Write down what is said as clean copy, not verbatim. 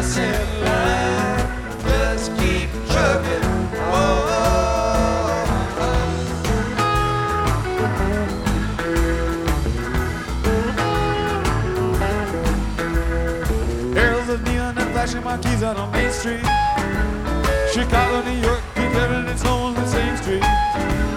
us in line. Just keep trucking. Whoa. Arrows of neon and flashing marquees out on Main Street. Chicago, New York, keep having its own the same street.